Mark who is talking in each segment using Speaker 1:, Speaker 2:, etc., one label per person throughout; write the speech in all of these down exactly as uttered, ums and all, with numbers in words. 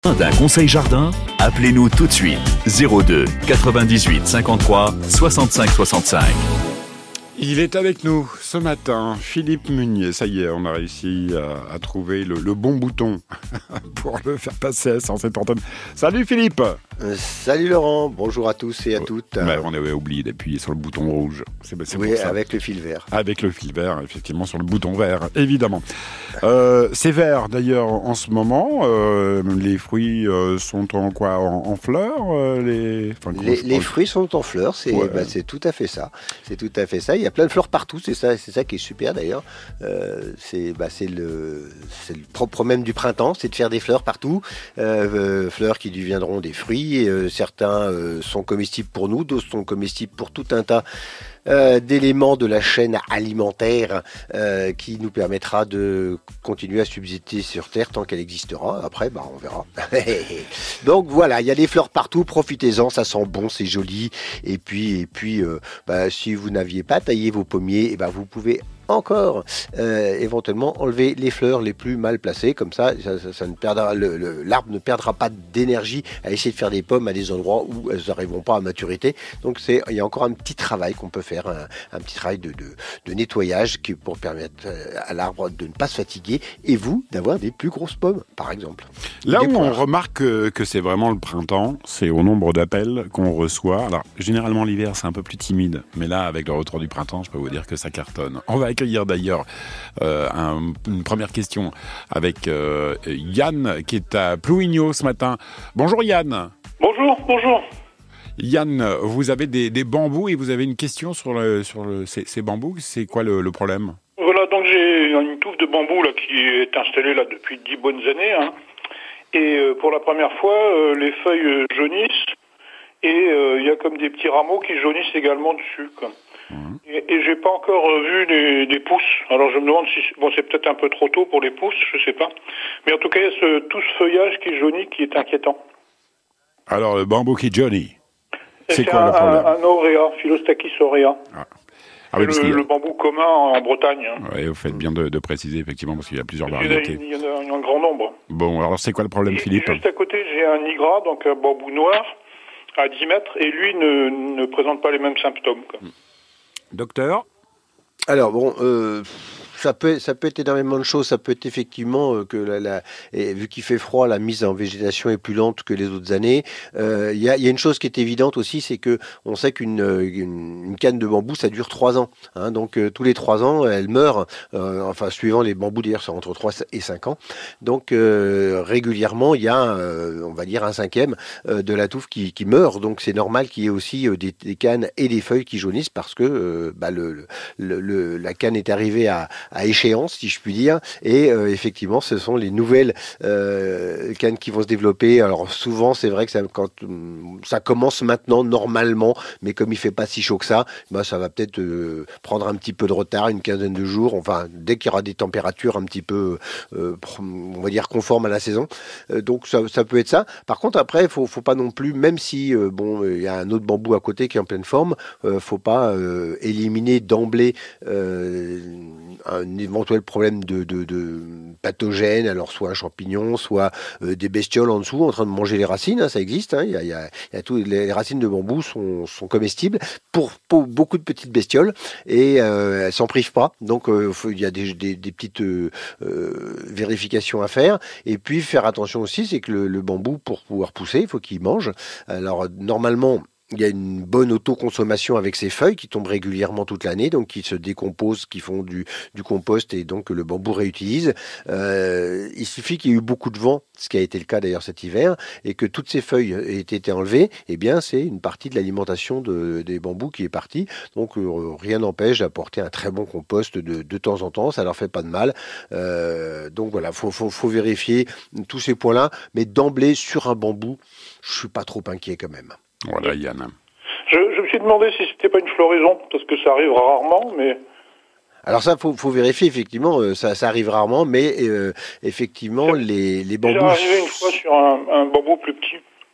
Speaker 1: D'un conseil jardin, appelez-nous tout de suite zéro deux quatre-vingt-dix-huit cinquante-trois soixante-cinq soixante-cinq.
Speaker 2: Il est avec nous ce matin, Philippe Munier. Ça y est, on a réussi à, à trouver le, le bon bouton pour le faire passer sans cette antenne. Salut Philippe.
Speaker 3: Euh, salut Laurent, bonjour à tous et à toutes.
Speaker 2: Ouais, on avait oublié d'appuyer sur le bouton rouge. C'est, c'est
Speaker 3: oui,
Speaker 2: pour ça.
Speaker 3: avec le fil vert.
Speaker 2: Avec le fil vert, effectivement, sur le bouton vert, évidemment. Euh, c'est vert d'ailleurs en ce moment. Euh, les fruits euh, sont en quoi, en, en fleurs euh, les, enfin,
Speaker 3: les, les fruits sont en fleurs, c'est, ouais. bah, c'est tout à fait ça. C'est tout à fait ça. Il y a plein de fleurs partout, c'est ça, c'est ça qui est super d'ailleurs. Euh, c'est, bah, c'est, le, c'est le propre même du printemps, c'est de faire des fleurs partout. Euh, fleurs qui deviendront des fruits. Et, euh, certains euh, sont comestibles pour nous, d'autres sont comestibles pour tout un tas Euh, d'éléments de la chaîne alimentaire euh, qui nous permettra de continuer à subsister sur Terre tant qu'elle existera. Après, bah, on verra. Donc voilà, il y a des fleurs partout, profitez-en, ça sent bon, c'est joli. Et puis, et puis euh, bah, si vous n'aviez pas taillé vos pommiers, et bah, vous pouvez encore euh, éventuellement enlever les fleurs les plus mal placées, comme ça, ça, ça, ça ne perdra, le, le, l'arbre ne perdra pas d'énergie à essayer de faire des pommes à des endroits où elles n'arriveront pas à maturité. Donc c'est, il y a encore un petit travail qu'on peut faire, un, un petit travail de, de, de nettoyage qui, pour permettre à l'arbre de ne pas se fatiguer et vous d'avoir des plus grosses pommes, par exemple.
Speaker 2: Là où on remarque que, que c'est vraiment le printemps, c'est au nombre d'appels qu'on reçoit. Alors généralement l'hiver c'est un peu plus timide, mais là avec le retour du printemps, je peux vous dire que ça cartonne. On va accueillir d'ailleurs euh, un, une première question avec euh, Yann qui est à Plouigneau ce matin. Bonjour Yann.
Speaker 4: Bonjour, bonjour.
Speaker 2: Yann, vous avez des, des bambous et vous avez une question sur, le, sur le, ces, ces bambous. C'est quoi le, le problème ?
Speaker 4: Voilà, donc j'ai une touffe de bambou là qui est installée là depuis dix bonnes années. Hein. Et euh, pour la première fois, euh, les feuilles euh, jaunissent et il euh, y a comme des petits rameaux qui jaunissent également dessus, quoi. Et, et j'ai pas encore euh, vu les, des pousses. Alors je me demande si bon c'est peut-être un peu trop tôt pour les pousses, je sais pas. Mais en tout cas il y a ce, tout ce feuillage qui jaunit qui est inquiétant.
Speaker 2: Alors le bambou qui jaunit. C'est,
Speaker 4: c'est
Speaker 2: quoi
Speaker 4: un,
Speaker 2: le problème ?
Speaker 4: Un, un auréa, Philostachys aurea.
Speaker 2: Ah. Ah oui,
Speaker 4: le, le bambou commun en Bretagne. Hein.
Speaker 2: Oui, vous faites bien de, de préciser effectivement parce qu'il y a plusieurs variétés.
Speaker 4: Il y, en a, il y en a un grand nombre.
Speaker 2: Bon, alors c'est quoi le problème,
Speaker 4: et,
Speaker 2: Philippe ?
Speaker 4: Juste à côté j'ai un nigra, donc un bambou noir à dix mètres et lui ne, ne présente pas les mêmes symptômes, quoi.
Speaker 2: Docteur ?
Speaker 3: Alors bon, euh, ça peut, ça peut être énormément de choses. Ça peut être effectivement euh, que la, la, et vu qu'il fait froid, la mise en végétation est plus lente que les autres années. Il euh, y, a, y a une chose qui est évidente aussi, c'est que on sait qu'une une, une canne de bambou, ça dure trois ans. Hein, donc euh, tous les trois ans, elle meurt. Euh, enfin, suivant les bambous, d'ailleurs, c'est entre trois et cinq ans. Donc euh, régulièrement, il y a, euh, on va dire, un cinquième euh, de la touffe qui, qui meurt. Donc c'est normal qu'il y ait aussi euh, des, des cannes et des feuilles qui jaunissent parce que euh, bah, le, le, le, la canne est arrivée à à échéance, si je puis dire, et euh, effectivement, ce sont les nouvelles euh, cannes qui vont se développer. Alors souvent, c'est vrai que ça, quand ça commence maintenant normalement, mais comme il fait pas si chaud que ça, bah, ça va peut-être euh, prendre un petit peu de retard, une quinzaine de jours. Enfin, dès qu'il y aura des températures un petit peu, euh, on va dire conformes à la saison. Euh, donc ça, ça peut être ça. Par contre, après, faut, faut pas non plus, même si euh, bon, il y a un autre bambou à côté qui est en pleine forme, euh, faut pas euh, éliminer d'emblée euh, un un éventuel problème de, de, de pathogène, alors soit un champignon, soit euh, des bestioles en dessous en train de manger les racines, hein, ça existe, hein, il y a, il y a, il y a tout, les racines de bambou sont, sont comestibles pour, pour beaucoup de petites bestioles et euh, elles s'en privent pas, donc euh, faut, il y a des, des, des petites euh, euh, vérifications à faire, et puis faire attention aussi, c'est que le, le bambou, pour pouvoir pousser, il faut qu'il mange. Alors normalement, il y a une bonne autoconsommation avec ces feuilles qui tombent régulièrement toute l'année, donc qui se décomposent, qui font du, du compost et donc le bambou réutilise. Euh, il suffit qu'il y ait eu beaucoup de vent, ce qui a été le cas d'ailleurs cet hiver, et que toutes ces feuilles aient été enlevées, eh bien c'est une partie de l'alimentation de, des bambous qui est partie. Donc euh, rien n'empêche d'apporter un très bon compost de, de temps en temps, ça leur fait pas de mal. Euh, donc voilà, faut, faut, faut vérifier tous ces points-là, mais d'emblée sur un bambou, je suis pas trop inquiet quand même.
Speaker 2: Voilà, Yann.
Speaker 4: Je, je me suis demandé si c'était pas une floraison, parce que ça arrive rarement, mais...
Speaker 3: Alors ça, faut, faut vérifier, effectivement, euh, ça, ça arrive rarement, mais euh, effectivement, les, les bambous...
Speaker 4: J'ai arrivé une fois sur un, un bambou plus petit.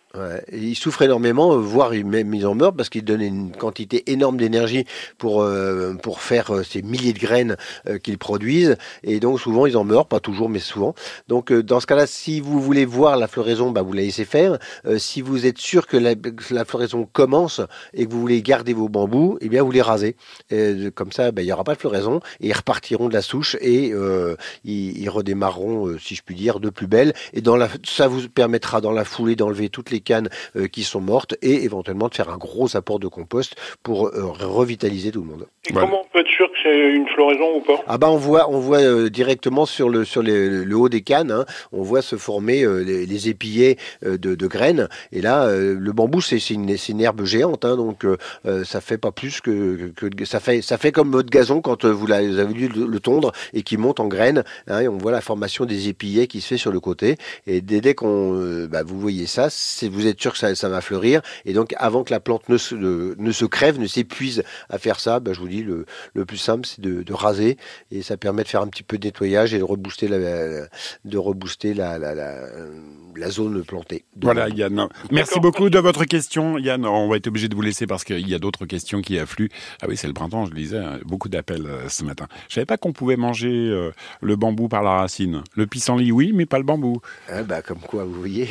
Speaker 3: Ouais, et ils souffrent énormément, euh, voire ils- même ils en meurent parce qu'ils donnent une quantité énorme d'énergie pour, euh, pour faire euh, ces milliers de graines euh, qu'ils produisent. Et donc souvent ils en meurent, pas toujours mais souvent. Donc euh, dans ce cas-là, si vous voulez voir la floraison, bah, vous la laissez faire. Euh, si vous êtes sûr que la, que la floraison commence et que vous voulez garder vos bambous, eh bien vous les rasez. Et, comme ça, bah, il n'y aura pas de floraison et ils repartiront de la souche et euh, ils, ils redémarreront, euh, si je puis dire, de plus belle. Et dans la, ça vous permettra dans la foulée d'enlever toutes les cannes euh, qui sont mortes et éventuellement de faire un gros apport de compost pour euh, revitaliser tout le monde.
Speaker 4: Et
Speaker 2: Voilà.
Speaker 4: comment on peut être sûr que c'est une floraison ou pas?
Speaker 3: Ah bah on voit, on voit euh, directement sur le sur les- le haut des cannes, hein, on voit se former euh, les, les épillets euh, de, de graines. Et là, euh, le bambou c'est c'est une, c'est une herbe géante, hein, donc euh, euh, ça fait pas plus que, que, que- ça fait ça fait comme votre gazon quand euh, vous, la- vous avez dû le, le tondre et qui monte en graines. Hein, et on voit la formation des épillets qui se fait sur le côté. Et dès, dès qu'on, euh, bah, vous voyez ça, c'est, vous êtes sûr que ça, ça va fleurir. Et donc avant que la plante ne se, ne, ne se crève, ne s'épuise à faire ça, bah, je vous dis le, le plus simple c'est de, de raser. Et ça permet de faire un petit peu de nettoyage et de rebooster la, de rebooster la, la, la, la zone plantée.
Speaker 2: Voilà, Yann. Merci beaucoup de votre question. Yann, on va être obligé de vous laisser parce qu'il y a d'autres questions qui affluent. Ah oui, c'est le printemps, je le disais, hein, beaucoup d'appels euh, ce matin. Je savais pas qu'on pouvait manger euh, le bambou par la racine. Le pissenlit, oui, mais pas le bambou.
Speaker 3: Ah bah, comme quoi, vous voyez.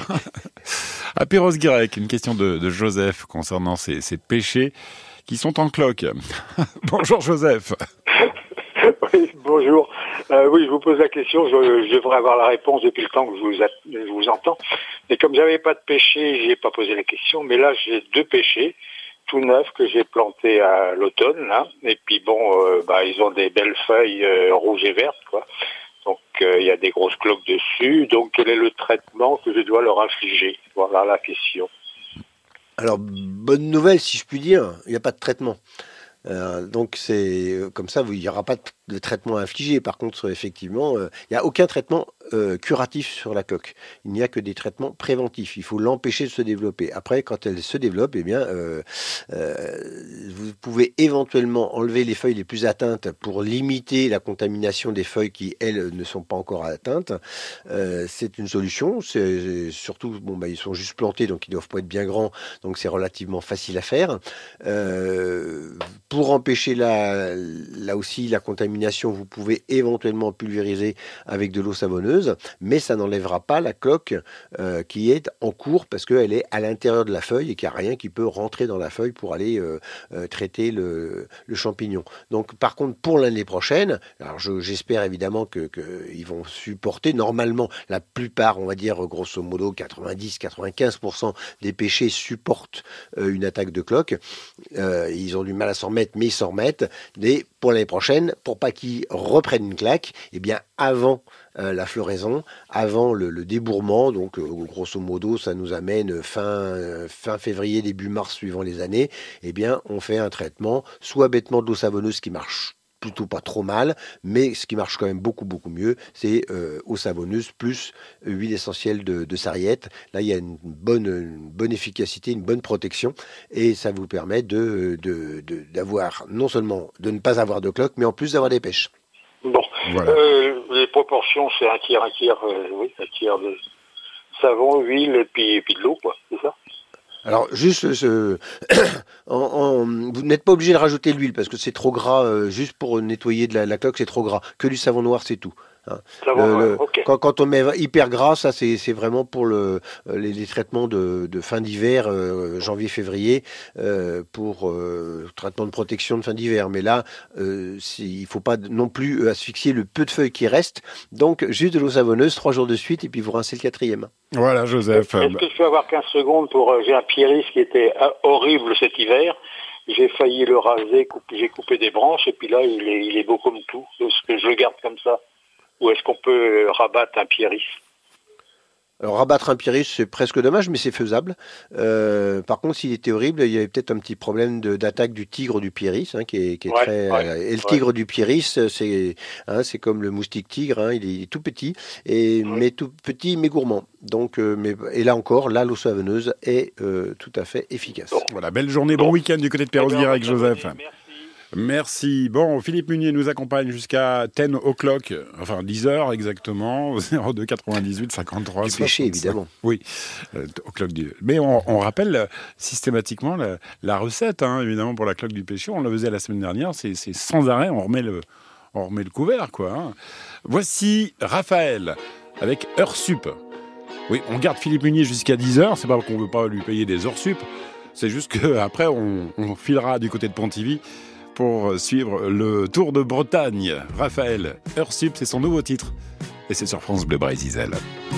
Speaker 2: À Perros-Guirec, une question de, de Joseph concernant ces, ces péchés qui sont en cloque. Bonjour Joseph.
Speaker 5: Oui, bonjour. Euh, oui, je vous pose la question. Je, je devrais avoir la réponse depuis le temps que je vous, a, je vous entends. Mais comme j'avais pas de péché, j'ai pas posé la question. Mais là, j'ai deux péchés tout neufs que j'ai plantés à l'automne, là. Et puis bon, euh, bah, ils ont des belles feuilles euh, rouges et vertes, quoi. Donc euh, il y a des grosses cloques dessus. Donc quel est le traitement que je dois leur infliger? Voilà la question.
Speaker 3: Alors, bonne nouvelle, si je puis dire, il n'y a pas de traitement. Euh, donc c'est euh, comme ça, vous- il n'y aura pas de, de traitement infligé. Par contre, effectivement, euh, il n'y a aucun traitement euh, curatif sur la coque. Il n'y a que des traitements préventifs. Il faut l'empêcher de se développer. Après, quand elle se développe, eh bien, euh, euh, vous pouvez éventuellement enlever les feuilles les plus atteintes pour limiter la contamination des feuilles qui, elles, ne sont pas encore atteintes. Euh, c'est une solution. C'est surtout, bon, bah, ils sont juste plantés, donc ils ne doivent pas être bien grands. Donc c'est relativement facile à faire. Euh, pour empêcher la, là aussi la contamination, vous pouvez éventuellement pulvériser avec de l'eau savonneuse, mais ça n'enlèvera pas la cloque euh, qui est en cours parce qu'elle est à l'intérieur de la feuille et qu'il n'y a rien qui peut rentrer dans la feuille pour aller euh, euh, traiter le, le champignon. Donc par contre pour l'année prochaine, alors je, j'espère évidemment que, que ils vont supporter normalement la plupart, on va dire grosso modo quatre-vingt-dix à quatre-vingt-quinze pour cent des pêchers supportent euh, une attaque de cloque. Euh, ils ont du mal à s'en remettre, mais ils s'en remettent. Et pour l'année prochaine, pour pas qu'ils reprennent une claque, eh bien avant euh, la floraison, avant le, le débourrement, donc euh, grosso modo, ça nous amène fin, euh, fin février, début mars, suivant les années, eh bien on fait un traitement, soit bêtement de l'eau savonneuse qui marche plutôt pas trop mal, mais ce qui marche quand même beaucoup beaucoup mieux, c'est euh, eau savonneuse plus euh, huile essentielle de, de sarriette. Là, il y a une bonne, une bonne efficacité, une bonne protection, et ça vous permet de, de, de- d'avoir non seulement de ne pas avoir de cloque, mais en plus d'avoir des pêches.
Speaker 5: Bon,
Speaker 2: Voilà.
Speaker 5: euh, les proportions, c'est un tiers, un tiers, euh, oui, un tiers de savon, huile et puis, et puis de l'eau, quoi, c'est ça?
Speaker 3: Alors juste, ce, en- en- vous n'êtes pas obligé de rajouter l'huile parce que c'est trop gras. euh, juste pour nettoyer de la, la coque, c'est trop gras. Que du savon noir, c'est tout. Hein.
Speaker 5: Savon,
Speaker 3: Le-
Speaker 5: ouais,
Speaker 3: le-
Speaker 5: ok.
Speaker 3: quand, quand on met hyper gras, ça c'est c'est vraiment pour le, euh, les, les traitements de, de fin d'hiver, euh, janvier-février, euh, pour euh, traitement de protection de fin d'hiver. Mais là, euh, c'est- il faut pas non plus euh, asphyxier le peu de feuilles qui restent. Donc juste de l'eau savonneuse, trois jours de suite, et puis vous rincez le quatrième.
Speaker 2: Voilà Joseph.
Speaker 5: Est-ce que je peux avoir quinze secondes pour... euh, j'ai un pieris qui était euh, horrible cet hiver. J'ai failli le raser, couper- j'ai coupé des branches, et puis là, il est, il est beau comme tout. Est-ce que je le garde comme ça? Ou est-ce qu'on peut euh, rabattre un pieris?
Speaker 3: Alors rabattre un pieris, c'est presque dommage, mais c'est faisable. Euh, par contre, s'il était horrible, il y avait peut-être un petit problème de- d'attaque du tigre du pieris, hein, qui est, qui est
Speaker 5: Ouais,
Speaker 3: très.
Speaker 5: ouais,
Speaker 3: euh, et le
Speaker 5: ouais.
Speaker 3: tigre du pieris, c'est hein, c'est comme le moustique tigre, hein, il, est, il est tout petit, et
Speaker 5: Ouais.
Speaker 3: mais tout petit mais gourmand. Donc, euh, mais et là encore, là, l'eau savonneuse est euh, tout à fait efficace.
Speaker 5: Bon.
Speaker 2: Voilà, belle journée, bon
Speaker 5: Bon.
Speaker 2: week-end du côté de Perros-Guirec,
Speaker 5: Eh bien, on va
Speaker 2: Joseph.
Speaker 5: s'abonner. Merci.
Speaker 2: Merci. Bon, Philippe Munier nous accompagne jusqu'à dix o'clock, enfin dix heures exactement, au zéro deux quatre-vingt-dix-huit cinquante-trois.
Speaker 3: Du péché, évidemment.
Speaker 2: Oui, euh, au clock du... Mais on, on rappelle euh, systématiquement la, la recette, hein, évidemment, pour la cloque du péché. On le faisait la semaine dernière, c'est, c'est sans arrêt, on remet le, on remet le couvert, quoi. Hein. Voici Raphaël avec heure sup. Oui, on garde Philippe Munier jusqu'à dix heures, c'est pas qu'on veut pas lui payer des heures sup, c'est juste qu'après on, on filera du côté de Pontivy pour suivre le Tour de Bretagne. Raphaël, heure sup, c'est son nouveau titre. Et c'est sur France Bleu Brésil.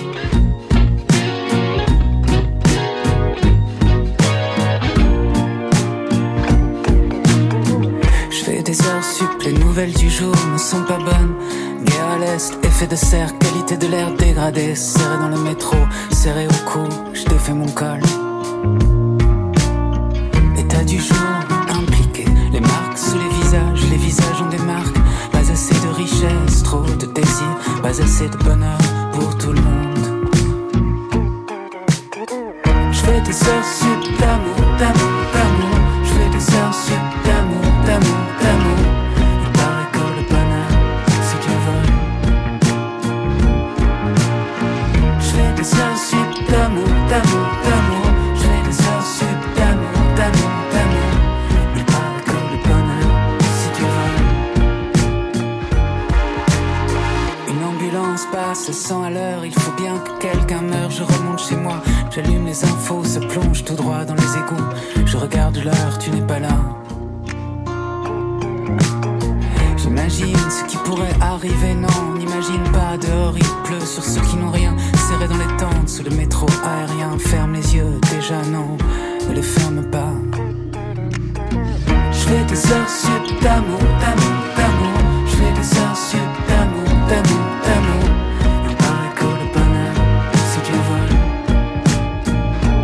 Speaker 6: Je fais des heures sup, les nouvelles du jour ne sont pas bonnes. Guerre à l'est, effet de serre, qualité de l'air dégradée. Serré dans le métro, serré au cou, je défais mon col. État du jour, impliqué, les marques sous les visages, les visages ont des marques. Pas assez de richesse, trop de désir, pas assez de bonheur pour tout le monde. Je fais des heures sup d'amour, d'amour, d'amour. Je fais des heures sup d'amour, d'amour, d'amour. Il paraît que le bonheur, c'est du vol. Je fais des heures sup d'amour, d'amour, d'amour. Je fais des heures sup d'amour, d'amour, d'amour. Il paraît que le bonheur, c'est du vol. Une ambulance passe à cent à l'heure. Il faut bien que quelqu'un meure. Je remonte chez moi, j'allume les infos, ça plonge tout droit dans les égouts. Je regarde l'heure, tu n'es pas là. J'imagine ce qui pourrait arriver, non, on n'imagine pas. Dehors il pleut sur ceux qui n'ont rien. Serré dans les tentes, sous le métro aérien. Ferme les yeux, déjà non, ne les ferme pas. Je fais des heures sup d'amour, d'amour, d'amour. Je fais des heures sup d'amour, d'amour, d'amour. Il paraît que le bonheur, c'est du vol.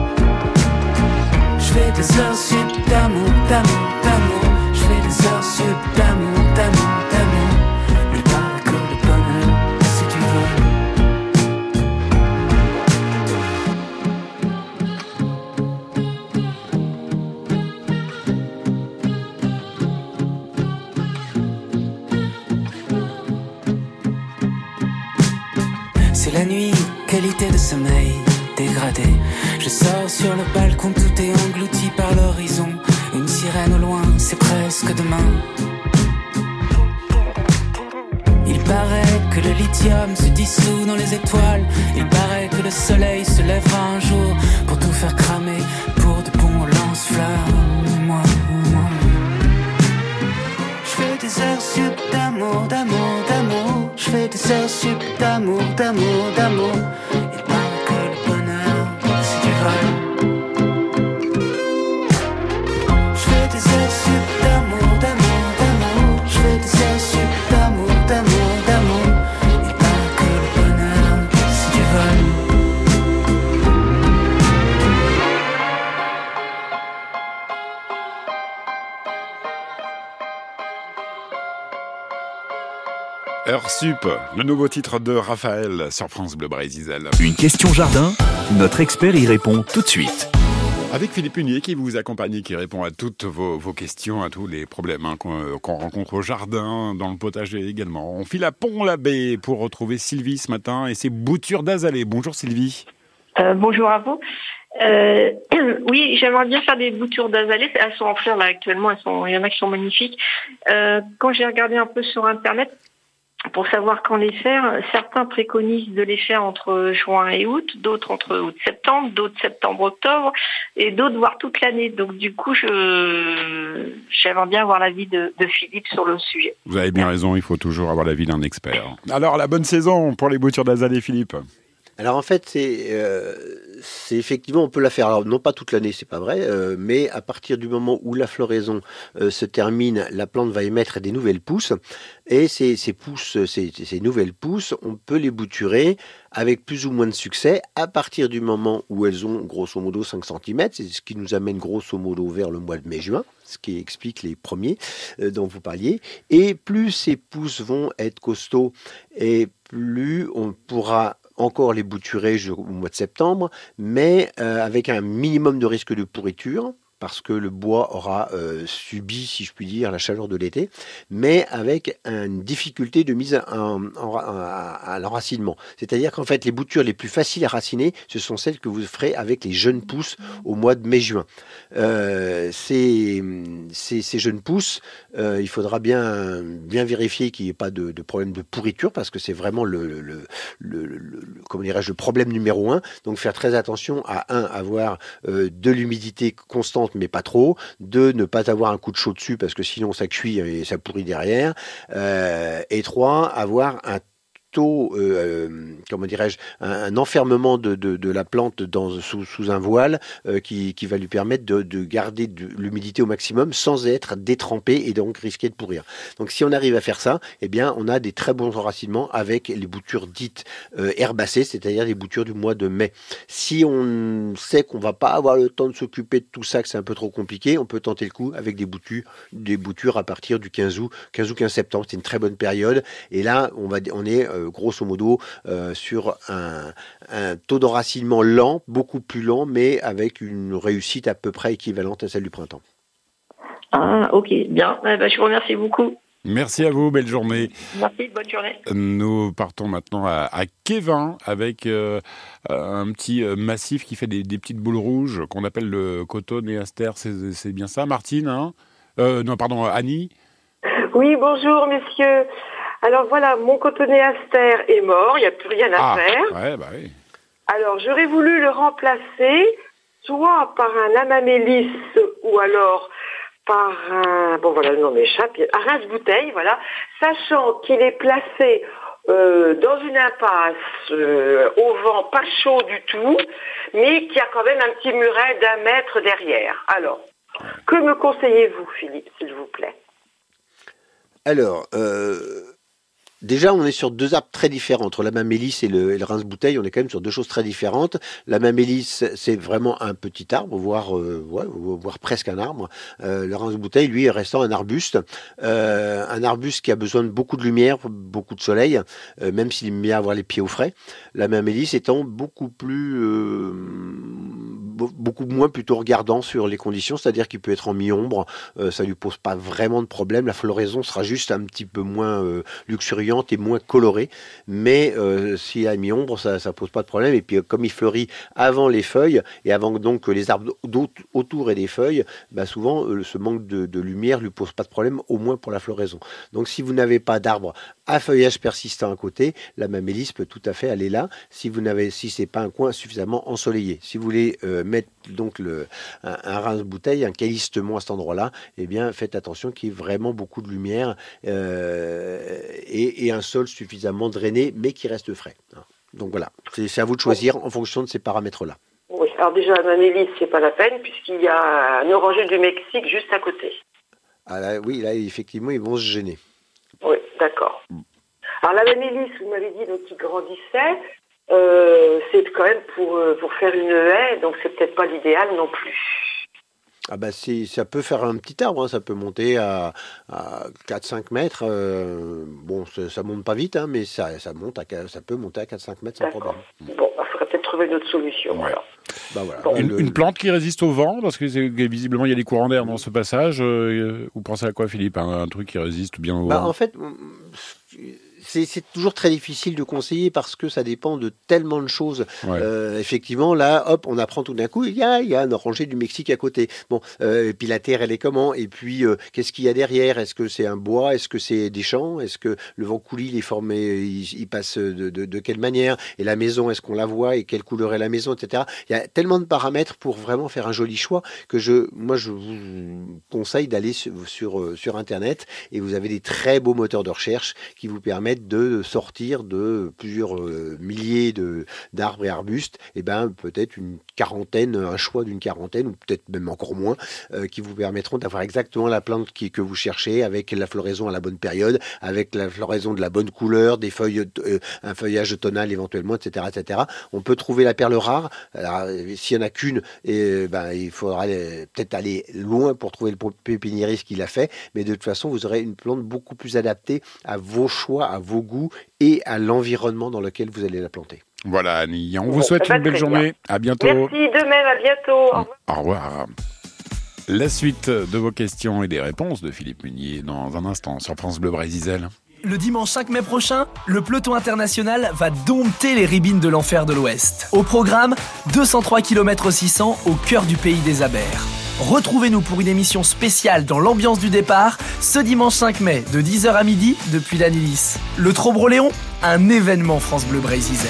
Speaker 6: Je fais des heures sup d'amour, d'amour, d'amour. Je fais des heures sup d'amour, d'amour, d'amour. Il paraît que le bonheur, c'est du vol. C'est la nuit, qualité de sommeil dégradée. Je sors sur le balcon, tout est englouti par l'horizon. Une sirène au loin, c'est presque demain. Il paraît que le lithium se dissout dans les étoiles. Il paraît que le soleil se lèvera un jour pour tout faire cramer, pour de bons lance-flammes. Moi, moi. Je fais des heures sup d'amour, d'amour, d'amour. Je fais des heures sup d'amour, d'amour, d'amour. Il paraît que le bonheur, c'est du vol. Je fais des heures sup d'amour, d'amour, d'amour. Je fais des heures sup d'amour, d'amour, d'amour. Il paraît que le bonheur, c'est du vol.
Speaker 2: Heure sup, le nouveau titre de Raphaël sur France Bleu Brésil.
Speaker 1: Une question jardin, notre expert y répond tout de suite.
Speaker 2: Avec Philippe Munier qui vous accompagne, qui répond à toutes vos, vos questions, à tous les problèmes hein, qu'on, qu'on rencontre au jardin, dans le potager également. On file à Pont-l'Abbé pour retrouver Sylvie ce matin et ses boutures d'azalées. Bonjour Sylvie.
Speaker 7: Euh, bonjour à vous. Euh, oui, j'aimerais bien faire des boutures d'azalées. Elles sont en fleurs là actuellement. Elles sont, il y en a qui sont magnifiques. Euh, quand j'ai regardé un peu sur Internet, pour savoir quand les faire, certains préconisent de les faire entre juin et août, d'autres entre août-septembre, d'autres septembre-octobre, et d'autres voir toute l'année. Donc du coup, je j'aimerais bien avoir l'avis de, de Philippe sur le sujet.
Speaker 2: Vous avez bien raison, il faut toujours avoir l'avis d'un expert. Alors, la bonne saison pour les boutures d'azalées, Philippe?
Speaker 3: Alors en fait, c'est, euh, c'est effectivement, on peut la faire, alors non pas toute l'année, c'est pas vrai, euh, mais à partir du moment où la floraison euh, se termine, la plante va émettre des nouvelles pousses, et ces, ces pousses, ces, ces nouvelles pousses, on peut les bouturer avec plus ou moins de succès à partir du moment où elles ont grosso modo cinq centimètres, c'est ce qui nous amène grosso modo vers le mois de mai-juin, ce qui explique les premiers euh, dont vous parliez, et plus ces pousses vont être costauds, et plus on pourra encore les bouturer au mois de septembre, mais euh, avec un minimum de risque de pourriture, parce que le bois aura euh, subi, si je puis dire, la chaleur de l'été, mais avec une difficulté de mise en, en, à, à l'enracinement. C'est-à-dire qu'en fait, les boutures les plus faciles à raciner, ce sont celles que vous ferez avec les jeunes pousses au mois de mai-juin. Euh, ces, ces, ces jeunes pousses, euh, il faudra bien, bien vérifier qu'il n'y ait pas de, de problème de pourriture, parce que c'est vraiment le, le, le, le, le, comment dirais-je, le problème numéro un. Donc faire très attention à, un, avoir euh, de l'humidité constante, mais pas trop. Deux, ne pas avoir un coup de chaud dessus, parce que sinon ça cuit et ça pourrit derrière. Euh, et trois, avoir un taux, euh, comment dirais-je, un, un enfermement de, de, de la plante dans, sous, sous un voile euh, qui, qui va lui permettre de, de garder de l'humidité au maximum sans être détrempé et donc risquer de pourrir. Donc si on arrive à faire ça, eh bien on a des très bons enracinements avec les boutures dites euh, herbacées, c'est-à-dire les boutures du mois de mai. Si on sait qu'on va pas avoir le temps de s'occuper de tout ça, que c'est un peu trop compliqué, on peut tenter le coup avec des boutures, des boutures à partir du quinze août, quinze août, quinze septembre. C'est une très bonne période. Et là, on va, on est euh, grosso modo euh, sur un, un taux d'enracinement lent, beaucoup plus lent, mais avec une réussite à peu près équivalente à celle du printemps.
Speaker 7: Ah, ok, bien. Eh ben, je vous remercie beaucoup.
Speaker 2: Merci à vous, belle journée.
Speaker 7: Merci, bonne journée.
Speaker 2: Nous partons maintenant à, à Kévin avec euh, un petit massif qui fait des, des petites boules rouges qu'on appelle le cotonéaster. C'est, c'est bien ça, Martine, hein euh, Non, pardon, Annie.
Speaker 8: Oui, bonjour, messieurs. Alors voilà, mon cotonéaster est mort, il n'y a plus rien à
Speaker 2: ah,
Speaker 8: faire.
Speaker 2: Ouais, bah oui.
Speaker 8: Alors j'aurais voulu le remplacer soit par un amamélis ou alors par un, bon voilà, le nom m'échappe, un rince-bouteille, voilà, sachant qu'il est placé euh, dans une impasse euh, au vent pas chaud du tout, mais qui a quand même un petit muret d'un mètre derrière. Alors, que me conseillez-vous, Philippe, s'il vous plaît ?
Speaker 3: Alors, euh, déjà, on est sur deux arbres très différents. Entre la mamélis et le, et le rince-bouteille, on est quand même sur deux choses très différentes. La mamélis, c'est vraiment un petit arbre, voire, euh, ouais, voire presque un arbre. Euh, le rince-bouteille, lui, est restant un arbuste. Euh, un arbuste qui a besoin de beaucoup de lumière, beaucoup de soleil, euh, même s'il aime bien avoir les pieds au frais. La mamélis étant beaucoup plus... Euh, beaucoup moins plutôt regardant sur les conditions, c'est-à-dire qu'il peut être en mi-ombre, euh, ça lui pose pas vraiment de problème. La floraison sera juste un petit peu moins euh, luxuriante et moins colorée, mais euh, s'il a mi-ombre, ça ça pose pas de problème. Et puis comme il fleurit avant les feuilles et avant donc que les arbres autour aient des feuilles, bah souvent euh, ce manque de, de lumière lui pose pas de problème, au moins pour la floraison. Donc si vous n'avez pas d'arbre à feuillage persistant à côté, la mamélis peut tout à fait aller là. Si vous n'avez, si c'est pas un coin suffisamment ensoleillé, si vous voulez euh, mettre donc le, un, un rince-bouteille, un calistement à cet endroit-là, eh bien faites attention qu'il y ait vraiment beaucoup de lumière euh, et, et un sol suffisamment drainé, mais qui reste frais. Donc voilà, c'est, c'est à vous de choisir en fonction de ces paramètres-là.
Speaker 8: Oui, alors déjà la mamélis, c'est pas la peine puisqu'il y a un oranger du Mexique juste à côté.
Speaker 3: Ah là, oui, là effectivement, ils vont se gêner.
Speaker 8: Oui, d'accord. Alors la mamélis, vous m'avez dit donc, qui grandissait. Euh, c'est quand même pour, pour faire une haie, donc c'est peut-être pas l'idéal non plus.
Speaker 3: Ah bah c'est, ça peut faire un petit arbre, hein, ça peut monter à, à quatre à cinq mètres. Euh, bon, ça, ça monte pas vite, hein, mais ça, ça, monte à, ça peut monter à quatre à cinq mètres sans
Speaker 8: D'accord.
Speaker 3: problème.
Speaker 8: Bon, il faudrait peut-être trouver une autre solution.
Speaker 2: Ouais.
Speaker 8: Alors.
Speaker 3: Bah voilà.
Speaker 8: Bon.
Speaker 2: Une,
Speaker 3: le,
Speaker 2: une plante qui résiste au vent, parce que c'est, visiblement il y a des courants d'air dans ce passage. Euh, vous pensez à quoi, Philippe ? un, un truc qui résiste bien au
Speaker 3: bah,
Speaker 2: vent ?
Speaker 3: En fait... C'est, c'est toujours très difficile de conseiller parce que ça dépend de tellement de choses.
Speaker 2: Ouais.
Speaker 3: Euh, effectivement, là, hop, on apprend tout d'un coup, il y a, il y a un oranger du Mexique à côté. Bon, euh, et puis la terre, elle est comment ? Et puis, euh, qu'est-ce qu'il y a derrière ? Est-ce que c'est un bois ? Est-ce que c'est des champs ? Est-ce que le vent coulis, il est formé, il, il passe de, de, de quelle manière ? Et la maison, est-ce qu'on la voit ? Et quelle couleur est la maison, et cetera. Il y a tellement de paramètres pour vraiment faire un joli choix que je, moi, je vous conseille d'aller sur, sur, sur Internet et vous avez des très beaux moteurs de recherche qui vous permettent de sortir de plusieurs euh, milliers de, d'arbres et arbustes, et ben peut-être une quarantaine, un choix d'une quarantaine, ou peut-être même encore moins, euh, qui vous permettront d'avoir exactement la plante qui, que vous cherchez, avec la floraison à la bonne période, avec la floraison de la bonne couleur, des feuilles, euh, un feuillage automnal éventuellement, et cetera, et cetera. On peut trouver la perle rare. Alors, s'il n'y en a qu'une, et, ben, il faudra aller, peut-être aller loin pour trouver le pépiniériste qui l'a fait, mais de toute façon, vous aurez une plante beaucoup plus adaptée à vos choix, à vos goûts et à l'environnement dans lequel vous allez la planter.
Speaker 2: Voilà, Annie, on vous souhaite une belle journée. À bientôt.
Speaker 8: Merci, de même, à bientôt. Au revoir.
Speaker 2: Au revoir. La suite de vos questions et des réponses de Philippe Munier dans un instant sur France Bleu Brésil.
Speaker 9: Le dimanche cinq mai prochain, le peloton international va dompter les ribines de l'enfer de l'Ouest. Au programme, deux cent trois kilomètres six cents au cœur du pays des Abers. Retrouvez-nous pour une émission spéciale dans l'ambiance du départ, ce dimanche cinq mai, de dix heures à midi, depuis l'Anilis. Le Trobroléon, un événement France Bleu Brésil.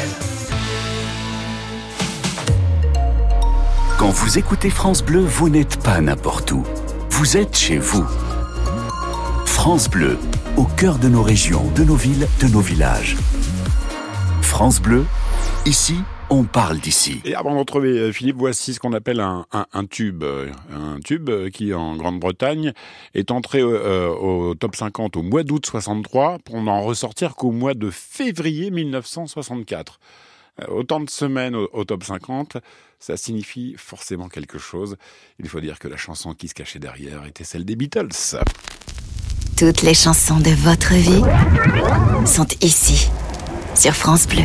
Speaker 1: Quand vous écoutez France Bleu, vous n'êtes pas n'importe où. Vous êtes chez vous. France Bleu, au cœur de nos régions, de nos villes, de nos villages. France Bleu, ici, on parle d'ici.
Speaker 2: Et avant de retrouver Philippe, voici ce qu'on appelle un, un, un tube. Un tube qui, en Grande-Bretagne, est entré euh, au top cinquante au mois d'août soixante-trois pour n'en ressortir qu'au mois de février mille neuf cent soixante-quatre. Autant de semaines au, au top cinquante, ça signifie forcément quelque chose. Il faut dire que la chanson qui se cachait derrière était celle des Beatles.
Speaker 10: Toutes les chansons de votre vie sont ici, sur France Bleu.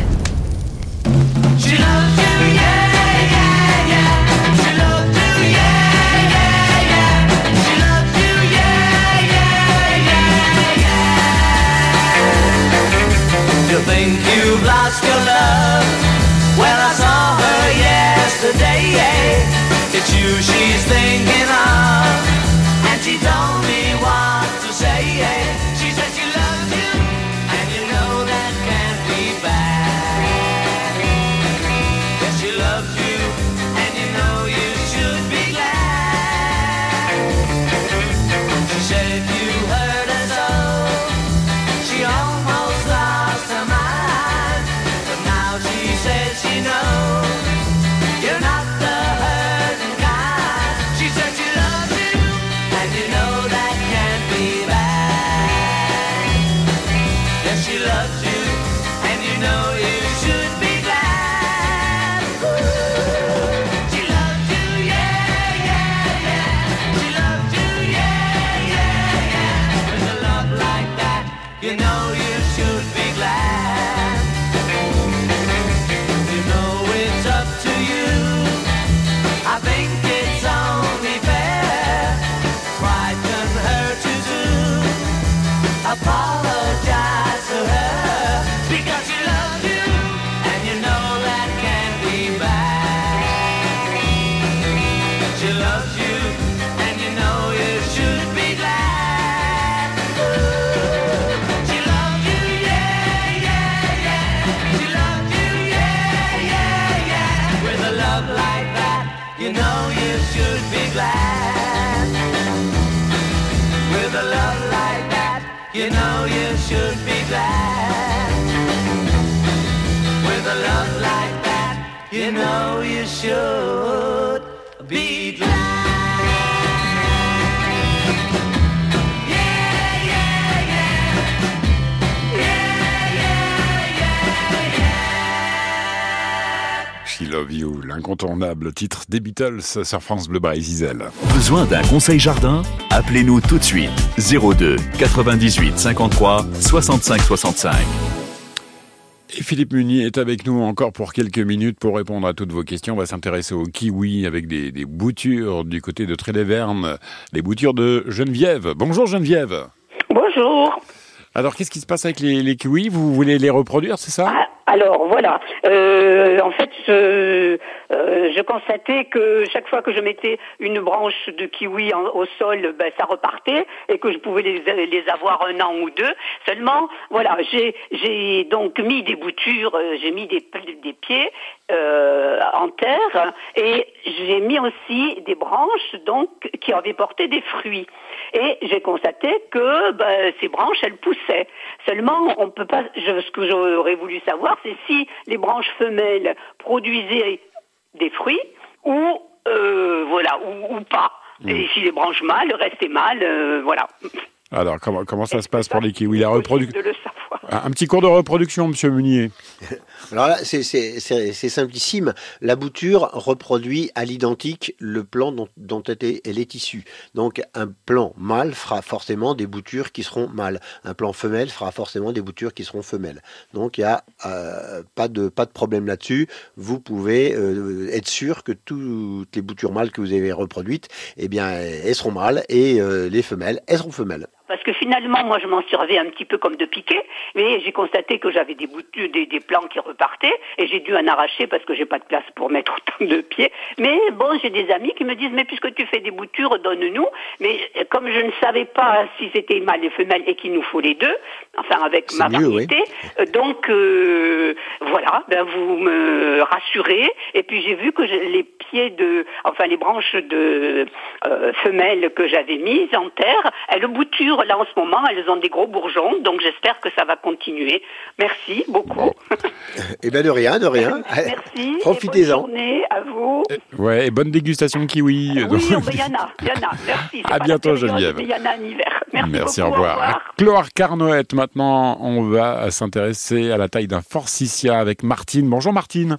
Speaker 11: You think you've lost your love? Well, I saw her yesterday. It's you she's thinking of, and she told me what to say. She said she loves you, and you know that can't be bad. Yes, she loves you, and you know you should be glad. She said if you hurt her so, she almost lost her mind. But now she says she knows you're not the hurting kind. She said she loves you, and you know that can't be bad. Yes, she loves you, and you know you should be glad. She loves you, yeah, yeah, yeah. She loves you, yeah, yeah, yeah. With a love like that, you know you should be glad. You know it's up to you. I think it's only fair. Pride can hurt you too. Apologize to her because she loves you, and you know that can't be bad. She loves you, and you know you should be glad. She loves you, yeah, yeah, yeah. She loves you, yeah, yeah, yeah. With a love like that, you know you should be glad. With a love like that, you know you should be glad. With a love like that, you know you should be glad. Yeah, yeah, yeah. Yeah, yeah, yeah, yeah.
Speaker 2: She Love You, l'incontournable titre des Beatles sur France Bleu Brésil.
Speaker 1: Besoin d'un conseil jardin? Appelez-nous tout de suite. zéro deux quatre-vingt-dix-huit cinquante-trois soixante-cinq soixante-cinq.
Speaker 2: Et Philippe Munier est avec nous encore pour quelques minutes pour répondre à toutes vos questions. On va s'intéresser au kiwi avec des, des boutures du côté de Tré-les-Vernes, les boutures de Geneviève. Bonjour Geneviève.
Speaker 12: Bonjour.
Speaker 2: Alors qu'est-ce qui se passe avec les, les kiwis? Vous voulez les reproduire, c'est ça?
Speaker 12: Ah, alors voilà, euh, en fait je, euh, je constatais que chaque fois que je mettais une branche de kiwi en, au sol, ben, ça repartait et que je pouvais les, les avoir un an ou deux. Seulement, voilà, j'ai, j'ai donc mis des boutures, euh, j'ai mis des, des pieds euh, en terre et j'ai mis aussi des branches donc qui avaient porté des fruits. Et j'ai constaté que ben, ces branches, elles poussaient. Seulement, on peut pas. Je, ce que j'aurais voulu savoir, c'est si les branches femelles produisaient des fruits ou euh, voilà ou, ou pas. Mmh. Et si les branches mâles restaient mâles, euh, voilà.
Speaker 2: Alors comment comment ça se passe pour les kiwis? La reproduction.
Speaker 12: De le savoir.
Speaker 2: Un petit cours de reproduction, Monsieur Meunier.
Speaker 3: Alors là, c'est, c'est, c'est, c'est simplissime. La bouture reproduit à l'identique le plant dont, dont elle, est, elle est issue. Donc, un plant mâle fera forcément des boutures qui seront mâles. Un plant femelle fera forcément des boutures qui seront femelles. Donc, il n'y a euh, pas, de, pas de problème là-dessus. Vous pouvez euh, être sûr que toutes les boutures mâles que vous avez reproduites, eh bien, elles seront mâles et euh, les femelles, elles seront femelles.
Speaker 12: Parce que finalement, moi, je m'en servais un petit peu comme de piquet, mais j'ai constaté que j'avais des boutures, des, des plants qui repartaient, et j'ai dû en arracher parce que j'ai pas de place pour mettre autant de pieds. Mais bon, j'ai des amis qui me disent, mais puisque tu fais des boutures, donne-nous. Mais comme je ne savais pas si c'était mâle et femelle et qu'il nous faut les deux, enfin avec
Speaker 3: C'est
Speaker 12: ma
Speaker 3: mieux,
Speaker 12: variété, oui. donc euh, voilà, ben vous me rassurez. Et puis j'ai vu que je, les pieds de, enfin les branches de euh, femelles que j'avais mises en terre, elles bouturent. Là, en ce moment, elles ont des gros bourgeons, donc j'espère que ça va continuer. Merci beaucoup.
Speaker 3: Eh bien, de rien, de rien.
Speaker 12: Merci.
Speaker 3: Profitez-en.
Speaker 12: Bonne journée à vous.
Speaker 2: Ouais, et bonne dégustation de kiwi.
Speaker 12: Oui, il y en a, il y en a. Merci. C'est
Speaker 2: À
Speaker 12: pas
Speaker 2: bientôt,
Speaker 12: la période,
Speaker 2: Geneviève.
Speaker 12: mais il y en a en hiver. Merci,
Speaker 2: Merci,
Speaker 12: beaucoup,
Speaker 2: au revoir.
Speaker 12: Au revoir.
Speaker 2: Cloire Carnoët, maintenant, on va s'intéresser à la taille d'un forsythia avec Martine. Bonjour Martine.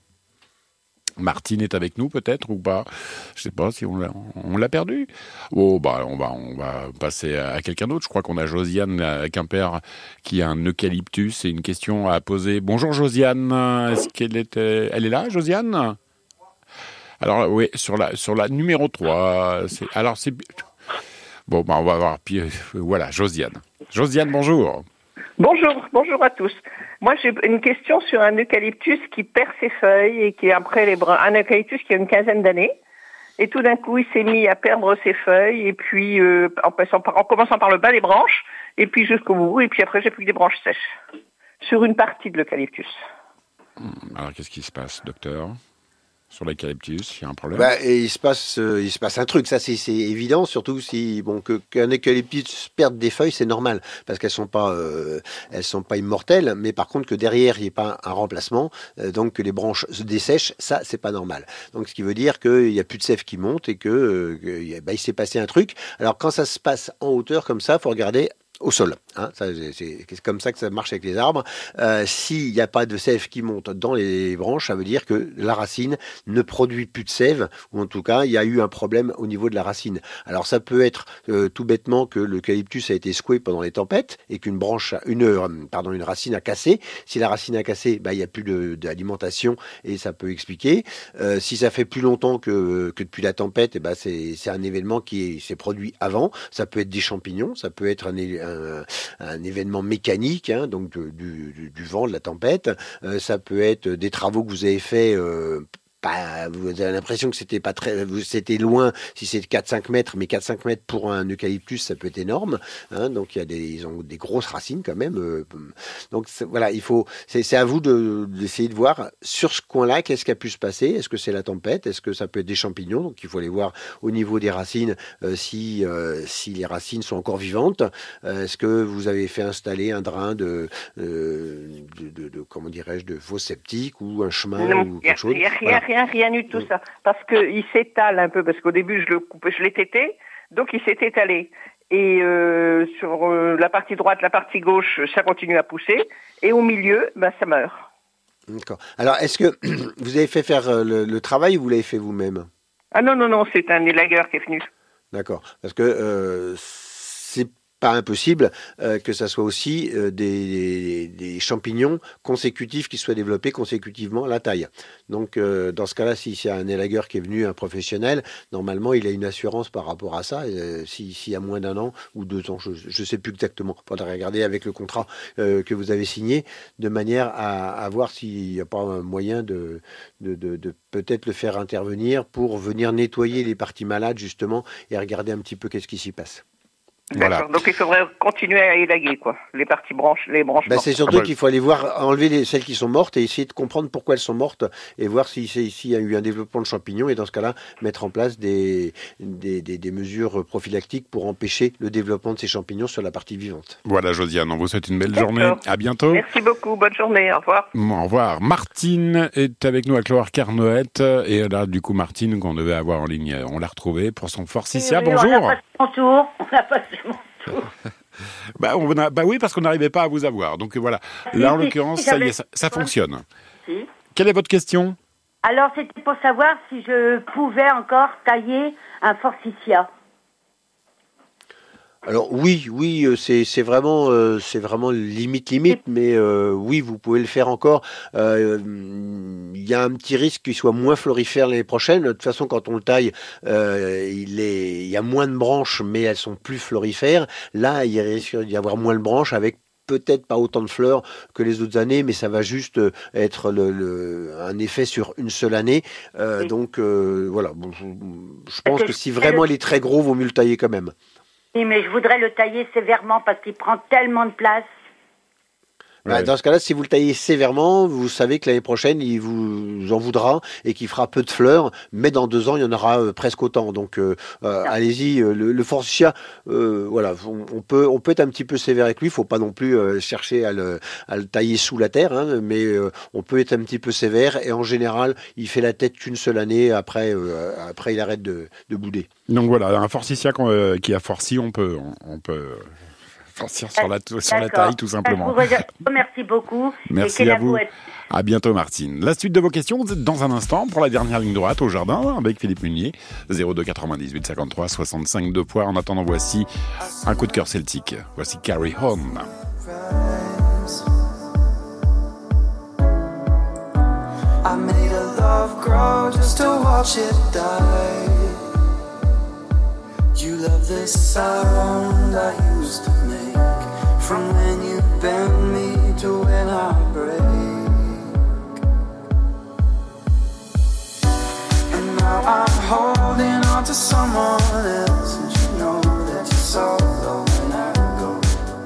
Speaker 2: Martine est avec nous peut-être ou pas? Je sais pas si on l'a, on l'a perdu. Oh bah on va on va passer à quelqu'un d'autre. Je crois qu'on a Josiane à Quimper qui a un eucalyptus et une question à poser. Bonjour Josiane, est-ce qu'elle est elle est là Josiane? Alors oui, sur la sur la numéro trois, c'est alors c'est bon bah on va voir puis voilà Josiane. Josiane, bonjour.
Speaker 13: Bonjour, bonjour à tous. Moi, j'ai une question sur un eucalyptus qui perd ses feuilles et qui est après les brins. Un eucalyptus qui a une quinzaine d'années. Et tout d'un coup, il s'est mis à perdre ses feuilles et puis euh, en, passant par, en commençant par le bas des branches et puis jusqu'au bout. Et puis après, j'ai plus que des branches sèches sur une partie de l'eucalyptus.
Speaker 2: Alors, qu'est-ce qui se passe, docteur? Sur l'eucalyptus, il y a un problème?
Speaker 3: Bah, et il se passe, euh, il se passe un truc, ça c'est, c'est évident, surtout si bon que qu'un eucalyptus perde des feuilles, c'est normal parce qu'elles sont pas, euh, elles sont pas immortelles, mais par contre que derrière il n'y ait pas un, un remplacement, euh, donc que les branches se dessèchent, ça c'est pas normal. Donc ce qui veut dire qu'il y a plus de sève qui monte et que, euh, que bah, il s'est passé un truc. Alors quand ça se passe en hauteur comme ça, faut regarder au sol. Hein, ça, c'est, c'est comme ça que ça marche avec les arbres. Euh, s'il n'y a pas de sève qui monte dans les branches, ça veut dire que la racine ne produit plus de sève, ou en tout cas, il y a eu un problème au niveau de la racine. Alors ça peut être euh, tout bêtement que l'eucalyptus a été secoué pendant les tempêtes et qu'une branche, une, euh, pardon, une racine a cassé. Si la racine a cassé, bah, il n'y a plus de, d'alimentation et ça peut expliquer. Euh, si ça fait plus longtemps que, que depuis la tempête, et bah, c'est, c'est un événement qui est, s'est produit avant. Ça peut être des champignons, ça peut être un, un Un, un événement mécanique, hein, donc de, du, du, du vent, de la tempête. Euh, ça peut être des travaux que vous avez faits. Euh, Pas, vous avez l'impression que c'était pas très, c'était loin si c'est quatre à cinq mètres, mais quatre à cinq mètres pour un eucalyptus, ça peut être énorme. Hein, donc il y a des, ils ont des grosses racines quand même. Euh, donc voilà, il faut, c'est, c'est à vous de, d'essayer de voir sur ce coin-là qu'est-ce qui a pu se passer. Est-ce que c'est la tempête? Est-ce que ça peut être des champignons? Donc il faut aller voir au niveau des racines euh, si euh, si les racines sont encore vivantes. Euh, est-ce que vous avez fait installer un drain de euh, de, de, de comment dirais-je de fosse septique ou un chemin
Speaker 13: non,
Speaker 3: ou quelque chose?
Speaker 13: Y a rien, rien, rien du tout ça. Parce qu'il s'étale un peu, parce qu'au début, je le coupe, je l'ai tété, donc il s'est étalé. Et euh, sur euh, la partie droite, la partie gauche, ça continue à pousser. Et au milieu, ben, ça meurt.
Speaker 3: D'accord. Alors, est-ce que vous avez fait faire le, le travail ou vous l'avez fait vous-même?
Speaker 13: Ah non, non, non, c'est un élagueur qui est venu.
Speaker 3: D'accord. Parce que euh, c'est pas impossible euh, que ça soit aussi euh, des, des champignons consécutifs qui soient développés consécutivement à la taille. Donc, euh, dans ce cas-là, si c'est un élagueur qui est venu, un professionnel, normalement, il a une assurance par rapport à ça. Euh, si, s'il y a moins d'un an ou deux ans, je ne sais plus exactement. Il faudra regarder avec le contrat euh, que vous avez signé, de manière à, à voir s'il n'y a pas un moyen de, de, de, de peut-être le faire intervenir pour venir nettoyer les parties malades, justement, et regarder un petit peu qu'est-ce qui s'y passe.
Speaker 13: D'accord.
Speaker 2: Voilà.
Speaker 13: Donc il faudrait continuer à élaguer, quoi, les parties branches, les branches.
Speaker 3: Ben,
Speaker 13: mortes.
Speaker 3: c'est surtout qu'il faut aller voir, enlever les, celles qui sont mortes et essayer de comprendre pourquoi elles sont mortes et voir si c'est s'il y a eu un développement de champignons et dans ce cas-là mettre en place des, des, des, des mesures prophylactiques pour empêcher le développement de ces champignons sur la partie vivante.
Speaker 2: Voilà Josiane, on vous souhaite une belle
Speaker 13: D'accord.
Speaker 2: journée. À bientôt.
Speaker 13: Merci beaucoup, bonne journée, au revoir.
Speaker 2: Au revoir. Martine est avec nous à Cloire Carnoët et là du coup Martine qu'on devait avoir en ligne, on l'a retrouvée pour son forsythia.
Speaker 14: Oui, oui,
Speaker 2: Bonjour.
Speaker 14: On a passé mon tour. On a passé mon tour.
Speaker 2: bah, on a, bah oui, parce qu'on n'arrivait pas à vous avoir. Donc voilà. Là, en l'occurrence, ça y est, ça, ça fonctionne.
Speaker 14: Si.
Speaker 2: Quelle est votre question?
Speaker 14: Alors, c'était pour savoir si je pouvais encore tailler un forsythia.
Speaker 3: Alors oui, oui, euh, c'est c'est vraiment euh, c'est vraiment limite limite, mais euh, oui, vous pouvez le faire encore. Euh, Il y a un petit risque qu'il soit moins florifère l'année prochaine. De toute façon, quand on le taille, euh, il est il y a moins de branches, mais elles sont plus florifères. Là, il risque d'y avoir moins de branches avec peut-être pas autant de fleurs que les autres années, mais ça va juste être le, le, un effet sur une seule année. Euh, oui. Donc euh, voilà, bon, je, je pense que, que si vraiment le... il est très gros, vaut mieux le tailler quand même.
Speaker 14: Oui, mais je voudrais le tailler sévèrement parce qu'il prend tellement de place.
Speaker 3: Bah, ouais. Dans ce cas-là, si vous le taillez sévèrement, vous savez que l'année prochaine, il vous en voudra et qu'il fera peu de fleurs, mais dans deux ans, il y en aura euh, presque autant. Donc, euh, euh, allez-y, euh, le, le forsythia, euh, voilà, on, on peut, on peut être un petit peu sévère avec lui. Il faut pas non plus euh, chercher à le, à le tailler sous la terre, hein, mais euh, on peut être un petit peu sévère. Et en général, il fait la tête qu'une seule année. Après, euh, après, il arrête de, de bouder.
Speaker 2: Donc voilà, un forsythia euh, qui a forci, on peut, on, on peut. Sur la, sur la taille, tout simplement.
Speaker 14: Merci beaucoup.
Speaker 2: Merci à vous. À bientôt, Martine. La suite de vos questions, vous êtes dans un instant pour la dernière ligne droite au jardin avec Philippe Munier. zéro deux quatre-vingt-dix-huit cinquante-trois soixante-cinq deux poids. En attendant, voici un coup de cœur celtique. Voici Carry On.
Speaker 11: I made a love grow just to watch it die. You love this sound I used to make, from when you bend me to when I break. And now I'm holding on to someone else, and you know that you're solo when I go.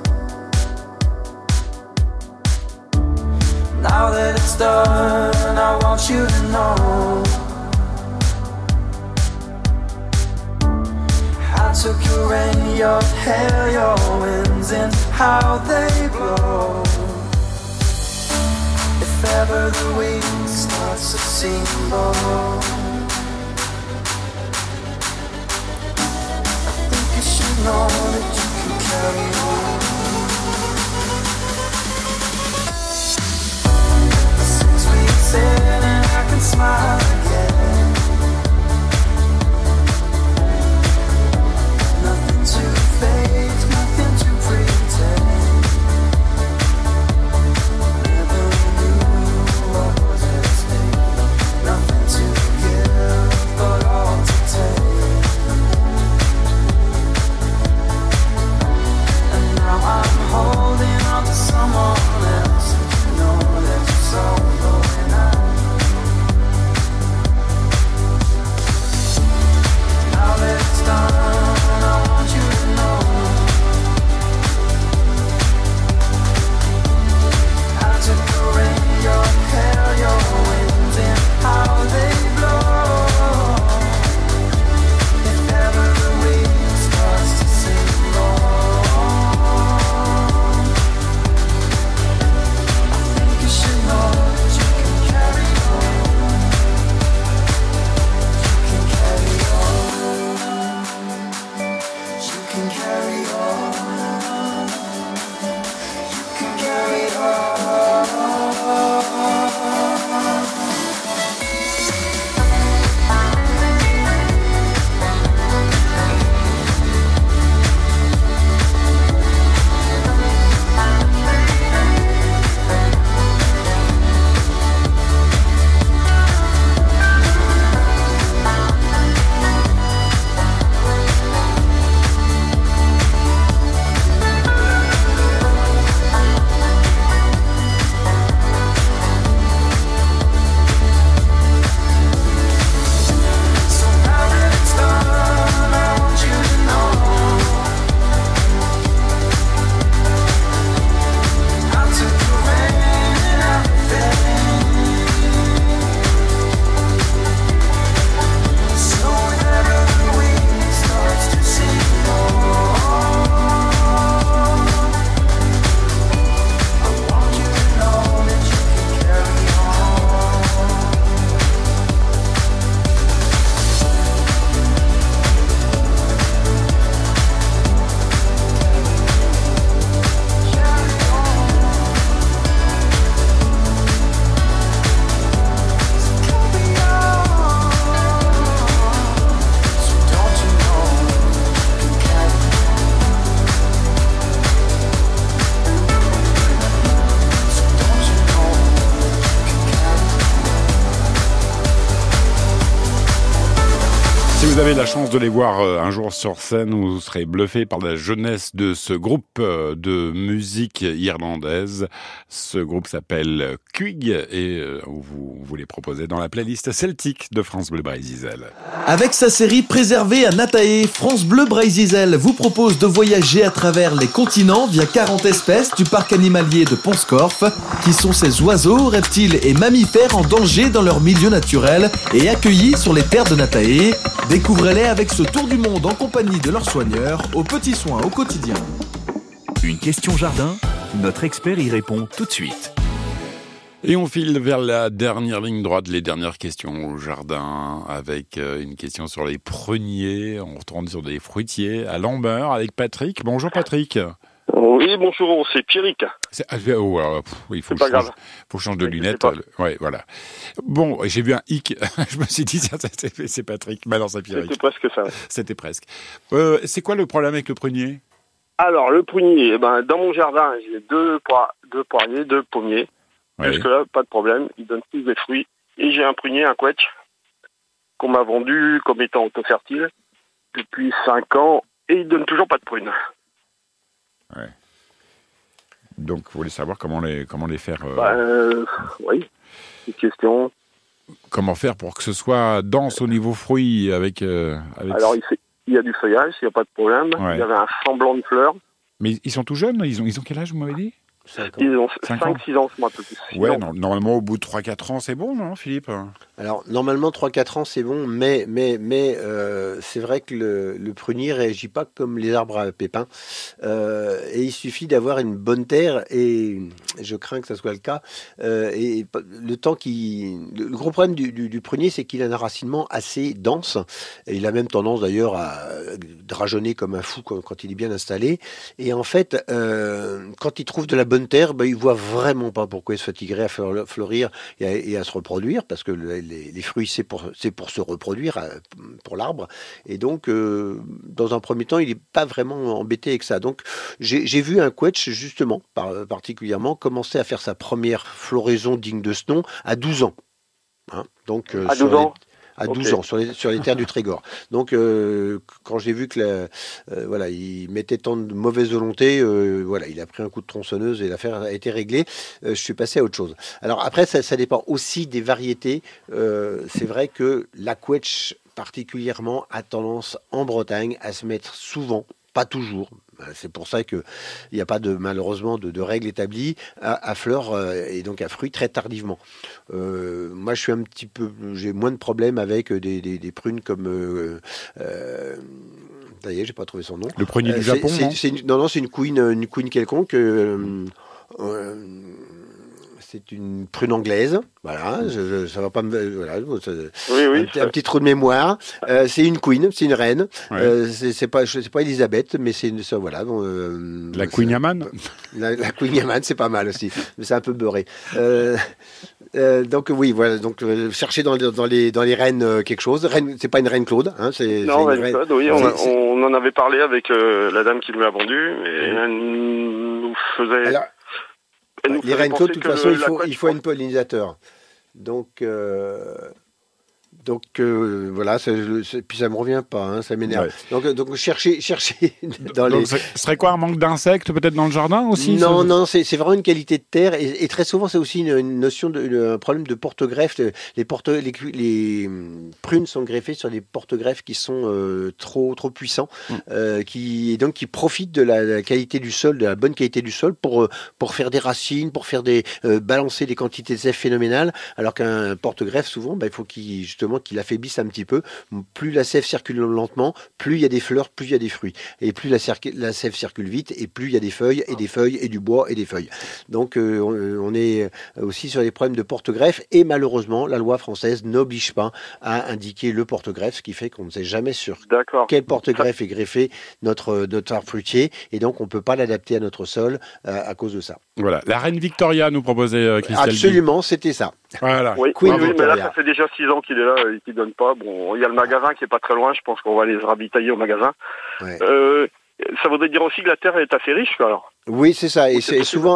Speaker 11: Now that it's done, I want you to know took your rain, your hair, your winds, and how they blow. If ever the week starts to seem low, I think you should know that you can carry on. Six weeks in and I can smile again. To fake, nothing to pretend. Never knew what was at stake. Nothing to get.
Speaker 2: vous avez la chance de les voir un jour sur scène, vous serez bluffé par la jeunesse de ce groupe de musique irlandaise. Ce groupe s'appelle Cuig et vous, vous les proposez dans la playlist celtique de France Bleu Brésil.
Speaker 15: Avec sa série préservée à Natae, France Bleu Brésil vous propose de voyager à travers les continents via quarante espèces du parc animalier de Ponscorf, qui sont ces oiseaux, reptiles et mammifères en danger dans leur milieu naturel et accueillis sur les terres de Natae. Découvrez-les avec ce tour du monde en compagnie de leurs soigneurs, aux petits soins au quotidien.
Speaker 1: Une question jardin, notre expert y répond tout de suite.
Speaker 2: Et on file vers la dernière ligne droite, les dernières questions au jardin, avec une question sur les pruniers. On retourne sur des fruitiers à Lambert avec Patrick. Bonjour Patrick.
Speaker 16: Oui, bonjour, c'est Pierrick.
Speaker 2: C'est, oh, alors, pff, il faut
Speaker 16: c'est
Speaker 2: que
Speaker 16: pas
Speaker 2: je change, faut changer de lunettes. Euh, ouais, voilà. Bon, j'ai vu un hic. Je me suis dit, c'est, c'est Patrick. Mais non, c'est Pierrick.
Speaker 16: C'était presque ça. Ouais.
Speaker 2: C'était presque. Euh, c'est quoi le problème avec le prunier?
Speaker 16: Alors, le prunier, eh ben, dans mon jardin, j'ai deux, poires, deux poiriers, deux pommiers.
Speaker 2: Ouais.
Speaker 16: Jusque-là, pas de problème. Ils donnent tous des fruits. Et j'ai un prunier, un quetch, qu'on m'a vendu comme étant auto-fertile depuis cinq ans. Et il donne toujours pas de prunes.
Speaker 2: Ouais. Donc, vous voulez savoir comment les, comment les faire euh...
Speaker 16: bah, euh, oui, c'est une question.
Speaker 2: Comment faire pour que ce soit dense au niveau fruits avec... Euh, avec...
Speaker 16: Alors, il, fait, il y a du feuillage, il n'y a pas de problème.
Speaker 2: Ouais.
Speaker 16: Il y avait un semblant de fleurs.
Speaker 2: Mais ils sont tout jeunes? Ils ont, ils ont quel âge, vous m'avez dit?
Speaker 16: Ils ont cinq six ans, moi, un peu plus.
Speaker 2: Ouais, non, normalement, au bout de trois quatre ans, c'est bon, non, Philippe?
Speaker 3: Alors, normalement, trois quatre ans, c'est bon, mais, mais, mais euh, c'est vrai que le, le prunier ne réagit pas comme les arbres à pépins. Euh, et il suffit d'avoir une bonne terre, et je crains que ce soit le cas. Euh, et le temps qui, le, le gros problème du, du, du prunier, c'est qu'il a un enracinement assez dense. Et il a même tendance, d'ailleurs, à drageonner comme un fou quand, quand il est bien installé. Et en fait, euh, quand il trouve de la bonne terre, ben, il voit vraiment pas pourquoi il se fatiguerait à fleurir et à, et à se reproduire, parce que le, les, les fruits, c'est pour, c'est pour se reproduire, pour l'arbre. Et donc, euh, dans un premier temps, il n'est pas vraiment embêté avec ça. Donc, j'ai, j'ai vu un quetch, justement, par, particulièrement, commencer à faire sa première floraison digne de ce nom à douze ans. Hein, donc, euh,
Speaker 16: à douze ans
Speaker 3: À douze
Speaker 16: okay.
Speaker 3: ans, sur les, sur les terres du Trégor. Donc, euh, quand j'ai vu que la, euh, voilà, il mettait tant de mauvaise volonté, euh, voilà, il a pris un coup de tronçonneuse et l'affaire a été réglée. Euh, je suis passé à autre chose. Alors après, ça, ça dépend aussi des variétés. Euh, c'est vrai que la quetch, particulièrement, a tendance en Bretagne à se mettre souvent, pas toujours. C'est pour ça qu'il n'y a pas de, malheureusement de, de règles établies à, à fleurs euh, et donc à fruits très tardivement. Euh, moi, je suis un petit peu, j'ai moins de problèmes avec des, des, des prunes comme. Euh, euh, ça y est, j'ai pas trouvé son nom.
Speaker 2: Le prunier
Speaker 3: euh,
Speaker 2: du Japon,
Speaker 3: c'est,
Speaker 2: non
Speaker 3: c'est, c'est une, Non, non, c'est une queen, une queen quelconque. Euh, euh, C'est une prune anglaise, voilà, je, je, ça va pas me... Voilà, ça,
Speaker 16: oui, oui,
Speaker 3: un, ça... un petit trou de mémoire. Euh, c'est une queen, c'est une reine.
Speaker 2: Ouais.
Speaker 3: Euh, c'est, c'est pas, c'est pas Elisabeth, mais c'est une, ça, voilà. Bon, euh,
Speaker 2: la Queen Yaman.
Speaker 3: La, la Queen Yaman, c'est pas mal aussi, mais c'est un peu beurré. Euh, euh, donc oui, voilà, donc euh, chercher dans, dans les dans les reines euh, quelque chose. Reine, c'est pas une reine Claude, hein, c'est.
Speaker 16: Non,
Speaker 3: c'est
Speaker 16: reine Claude, oui, on, a, on en avait parlé avec euh, la dame qui me l'a vendu, et elle nous faisait.
Speaker 3: Alors, les reines Claude, de toute façon, il faut, il faut un pollinisateur. Donc, euh, donc euh, voilà, c'est, c'est, puis ça me revient pas, hein, ça m'énerve. Ouais. Donc, donc chercher, chercher dans
Speaker 2: donc,
Speaker 3: les.
Speaker 2: Ce serait quoi, un manque d'insectes peut-être dans le jardin aussi?
Speaker 3: Non,
Speaker 2: ça...
Speaker 3: non, c'est, c'est vraiment une qualité de terre, et, et très souvent c'est aussi une, une notion de, une, un problème de porte-greffe. Les porte, les, les prunes sont greffées sur des porte-greffes qui sont euh, trop, trop puissants, mm. euh, qui et donc qui profitent de la, la qualité du sol, de la bonne qualité du sol pour pour faire des racines, pour faire des euh, balancer des quantités de sève phénoménales. Alors qu'un porte-greffe, souvent, bah, il faut qu'il justement qu'il affaiblisse un petit peu. Plus la sève circule lentement, plus il y a des fleurs, plus il y a des fruits. Et plus la, circu- la sève circule vite, et plus il y a des feuilles, et des feuilles, et du bois, et des feuilles. Donc euh, on, on est aussi sur des problèmes de porte-greffe, et malheureusement, la loi française n'oblige pas à indiquer le porte-greffe, ce qui fait qu'on ne sait jamais sur
Speaker 16: D'accord.
Speaker 3: quel porte-greffe est greffé notre, notre arbre fruitier, et donc on ne peut pas l'adapter à notre sol euh, à cause de ça.
Speaker 2: Voilà, la reine Victoria nous proposait euh, Christelle.
Speaker 3: Absolument, c'était ça.
Speaker 2: Voilà.
Speaker 16: Oui, oui, oui, mais là, ça fait déjà six ans qu'il est là et qu'il donne pas. Bon, il y a le magasin qui est pas très loin. Je pense qu'on va les ravitailler au magasin.
Speaker 3: Ouais.
Speaker 16: Euh, ça voudrait dire aussi que la terre est assez riche, alors.
Speaker 3: Oui, c'est ça. Et
Speaker 16: oui,
Speaker 3: c'est,
Speaker 16: c'est
Speaker 3: souvent,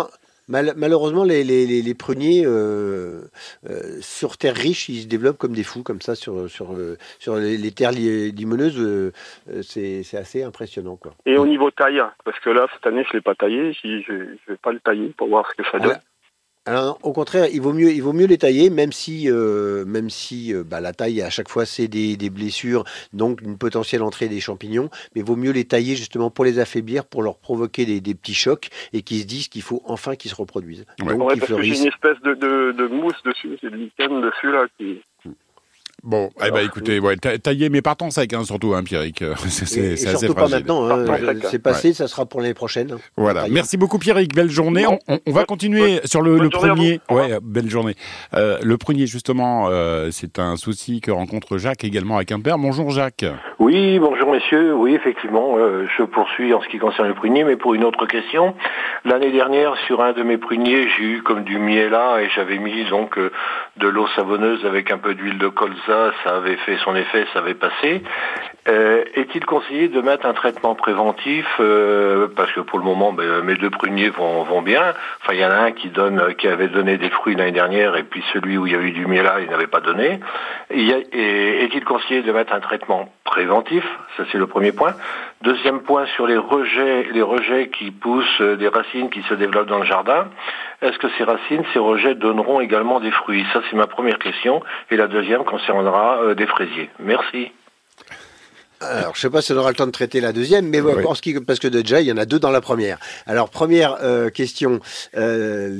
Speaker 3: Mal, malheureusement, les, les, les, les pruniers euh, euh, sur terre riche, ils se développent comme des fous, comme ça, sur, sur, euh, sur les, les terres li- limoneuses. Euh, c'est, c'est assez impressionnant, quoi.
Speaker 16: Et au niveau taille, parce que là, cette année, je ne l'ai pas taillé, je, je, je vais pas le tailler pour voir ce que ça donne.
Speaker 3: Alors, alors, au contraire, il vaut mieux, il vaut mieux les tailler, même si, euh, même si euh, bah, la taille, à chaque fois, c'est des, des blessures, donc une potentielle entrée des champignons. Mais il vaut mieux les tailler justement pour les affaiblir, pour leur provoquer des, des petits chocs et qu'ils se disent qu'il faut enfin qu'ils se reproduisent.
Speaker 16: Ouais,
Speaker 3: Donc,
Speaker 16: ouais,
Speaker 3: ils
Speaker 16: parce que j'ai
Speaker 3: fleurissent.
Speaker 16: une espèce de, de, de mousse dessus, c'est de lichen dessus, là, qui...
Speaker 2: Bon, eh ben écoutez, ouais, ta- taillé mais pas tant sec, hein, surtout, hein, Pierrick. C'est, c'est,
Speaker 3: Et, et
Speaker 2: c'est assez
Speaker 3: surtout pas
Speaker 2: fragile.
Speaker 3: maintenant. Hein.
Speaker 2: Ouais.
Speaker 3: C'est passé, ça sera pour l'année prochaine. hein.
Speaker 2: Voilà.
Speaker 3: Tailler.
Speaker 2: Merci beaucoup, Pierrick. Belle journée. On, on, on va continuer sur le, le prunier. Ouais, belle journée. Euh, le prunier, justement, euh, c'est un souci que rencontre Jacques également à Quimper. Bonjour, Jacques.
Speaker 17: Oui, bonjour messieurs. Oui, effectivement, euh, je poursuis en ce qui concerne le prunier, mais pour une autre question. L'année dernière, sur un de mes pruniers, j'ai eu comme du miela et j'avais mis donc euh, de l'eau savonneuse avec un peu d'huile de colza. Ça avait fait son effet, ça avait passé. Euh, est-il conseillé de mettre un traitement préventif euh, parce que pour le moment, ben, mes deux pruniers vont, vont bien. Enfin, il y en a un qui donne, qui avait donné des fruits l'année dernière, et puis celui où il y a eu du miela, il n'avait pas donné. Et, y a, et est-il conseillé de mettre un traitement préventif? Ça, c'est le premier point. Deuxième point, sur les rejets, les rejets qui poussent, euh, des racines qui se développent dans le jardin. Est-ce que ces racines, ces rejets donneront également des fruits? Ça, c'est ma première question. Et la deuxième concernera euh, des fraisiers. Merci.
Speaker 3: Alors, je sais pas si on aura le temps de traiter la deuxième, mais ouais,
Speaker 2: Oui.
Speaker 3: en ce qui, parce que déjà, il y en a deux dans la première. Alors, première euh, question, euh,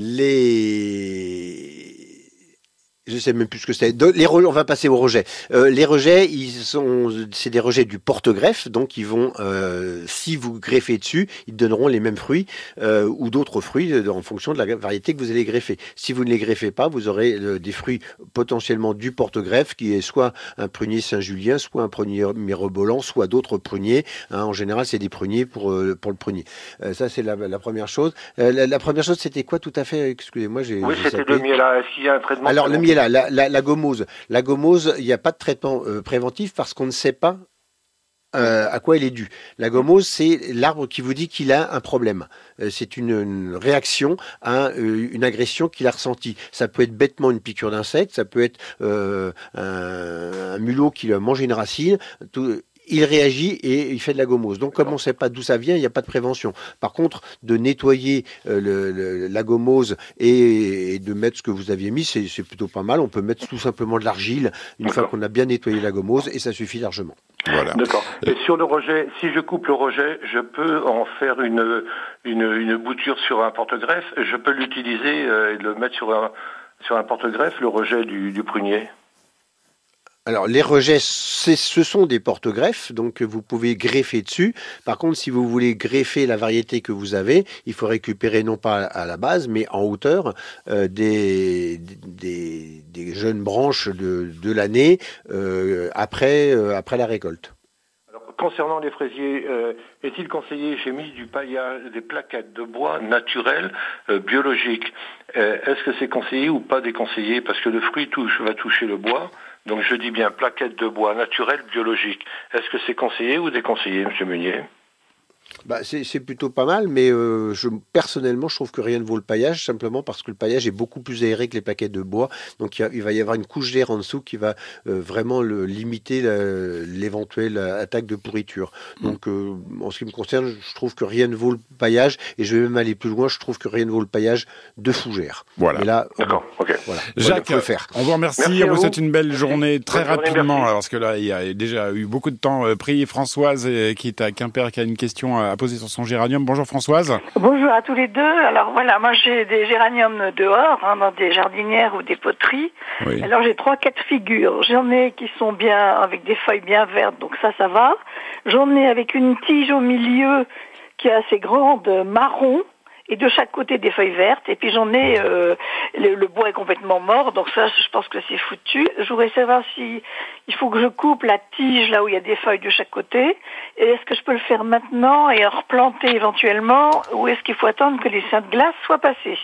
Speaker 3: les... Je sais même plus ce que c'est. De- Les re- on va passer aux rejets. Euh, les rejets, ils sont, c'est des rejets du porte-greffe, donc ils vont, euh, si vous greffez dessus, ils donneront les mêmes fruits euh, ou d'autres fruits euh, en fonction de la variété que vous allez greffer. Si vous ne les greffez pas, vous aurez euh, des fruits potentiellement du porte-greffe, qui est soit un prunier Saint-Julien, soit un prunier mirobolant, soit d'autres pruniers. Hein, en général, c'est des pruniers pour euh, pour le prunier. Euh, ça, c'est la, la première chose. Euh, la, la première chose, c'était quoi tout à fait? Excusez-moi, j'ai.
Speaker 17: Oui,
Speaker 3: j'ai
Speaker 17: c'était
Speaker 3: zappé.
Speaker 17: le miela. Est-ce qu'il y a un traitement
Speaker 3: Alors, le
Speaker 17: préventif?
Speaker 3: miela, la, la, la gomose. La gomose, il n'y a pas de traitement euh, préventif parce qu'on ne sait pas euh, à quoi elle est due. La gomose, c'est l'arbre qui vous dit qu'il a un problème. Euh, c'est une, une réaction à euh, une agression qu'il a ressentie. Ça peut être bêtement une piqûre d'insecte, ça peut être euh, un, un mulot qui a mangé une racine. Tout, il réagit et il fait de la gomose. Donc, comme on ne sait pas d'où ça vient, il n'y a pas de prévention. Par contre, de nettoyer euh, le, le, la gomose et, et de mettre ce que vous aviez mis, c'est, c'est plutôt pas mal. On peut mettre tout simplement de l'argile une fois qu'on a bien nettoyé la gomose et ça suffit largement.
Speaker 2: Voilà.
Speaker 17: D'accord. Et sur le rejet, si je coupe le rejet, je peux en faire une, une, une bouture sur un porte-greffe. Je peux l'utiliser euh, et le mettre sur un, sur un porte-greffe, le rejet du, du prunier.
Speaker 3: Alors, les rejets, c'est, ce sont des porte-greffes, donc vous pouvez greffer dessus. Par contre, si vous voulez greffer la variété que vous avez, il faut récupérer non pas à la base, mais en hauteur euh, des, des, des jeunes branches de, de l'année euh, après, euh, après la récolte.
Speaker 17: Alors, concernant les fraisiers, euh, est-il conseillé, j'ai mis du paillage, des plaquettes de bois naturelles, euh, biologiques. Euh, est-ce que c'est conseillé ou pas déconseillé? Parce que le fruit touche, va toucher le bois. Donc je dis bien plaquettes de bois naturelles, biologiques. Est-ce que c'est conseillé ou déconseillé, M. Meunier?
Speaker 3: Bah, c'est, c'est plutôt pas mal, mais euh, je, personnellement, je trouve que rien ne vaut le paillage, simplement parce que le paillage est beaucoup plus aéré que les plaquettes de bois. Donc il, y a, il va y avoir une couche d'air en dessous qui va euh, vraiment le, limiter la, l'éventuelle attaque de pourriture. Donc euh, en ce qui me concerne, je trouve que rien ne vaut le paillage, et je vais même aller plus loin, je trouve que rien ne vaut le paillage de fougère.
Speaker 2: Voilà.
Speaker 3: Mais là,
Speaker 17: D'accord, ok.
Speaker 3: Voilà.
Speaker 2: Jacques,
Speaker 3: on, faire.
Speaker 2: on vous remercie,
Speaker 17: Merci
Speaker 2: on vous
Speaker 17: vous.
Speaker 2: souhaite une belle journée très
Speaker 17: Bonne journée,
Speaker 2: rapidement,
Speaker 17: merci.
Speaker 2: parce que là, il y a déjà eu beaucoup de temps euh, pris. Françoise, euh, qui est à Quimper, qui a une question à poser sur son géranium. Bonjour Françoise.
Speaker 18: Bonjour à tous les deux. Alors voilà, moi j'ai des géraniums dehors, hein, dans des jardinières ou des poteries.
Speaker 2: Oui.
Speaker 18: Alors j'ai trois, quatre figures. J'en ai qui sont bien avec des feuilles bien vertes, donc ça, ça va. J'en ai avec une tige au milieu qui est assez grande, marron, et de chaque côté des feuilles vertes. Et puis j'en ai, euh, le, le bois est complètement mort, donc ça, je pense que c'est foutu. Je voudrais savoir si il faut que je coupe la tige là où il y a des feuilles de chaque côté. Et est-ce que je peux le faire maintenant et en replanter éventuellement, ou est-ce qu'il faut attendre que les seins de glace soient passés?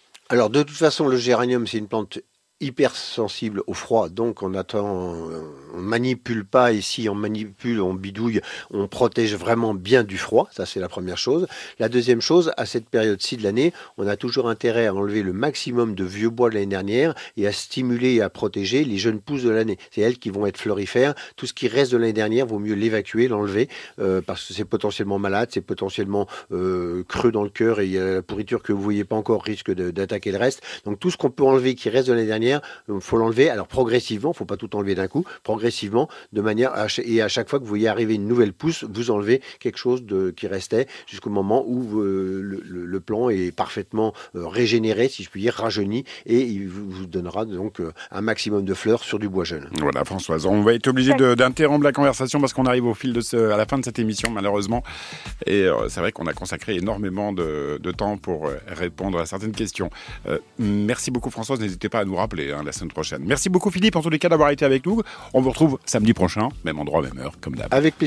Speaker 3: Alors, de toute façon, le géranium, c'est une plante hyper sensible au froid, donc on attend, on manipule pas, et si on manipule, on bidouille, on protège vraiment bien du froid. Ça, c'est la première chose. La deuxième chose, à cette période-ci de l'année, on a toujours intérêt à enlever le maximum de vieux bois de l'année dernière et à stimuler et à protéger les jeunes pousses de l'année. C'est elles qui vont être florifères. Tout ce qui reste de l'année dernière, vaut mieux l'évacuer, l'enlever, euh, parce que c'est potentiellement malade, c'est potentiellement euh, creux dans le cœur, et euh, la pourriture que vous voyez pas encore risque de, d'attaquer le reste. Donc tout ce qu'on peut enlever qui reste de l'année dernière, il euh, faut l'enlever. Alors progressivement, faut pas tout enlever d'un coup, progressivement, de manière à, et à chaque fois que vous voyez arriver une nouvelle pousse, vous enlevez quelque chose de, qui restait jusqu'au moment où euh, le, le, le plant est parfaitement euh, régénéré, si je puis dire, rajeuni, et il vous donnera donc euh, un maximum de fleurs sur du bois jeune.
Speaker 2: Voilà, Françoise, on va être obligé de, d'interrompre la conversation parce qu'on arrive au fil de ce, à la fin de cette émission, malheureusement. Et euh, c'est vrai qu'on a consacré énormément de, de temps pour euh, répondre à certaines questions. Euh, merci beaucoup, Françoise. N'hésitez pas à nous rappeler hein, la semaine prochaine. Merci beaucoup, Philippe, en tous les cas, d'avoir été avec nous. On vous retrouve samedi prochain, même endroit, même heure, comme d'hab.
Speaker 3: Avec plaisir.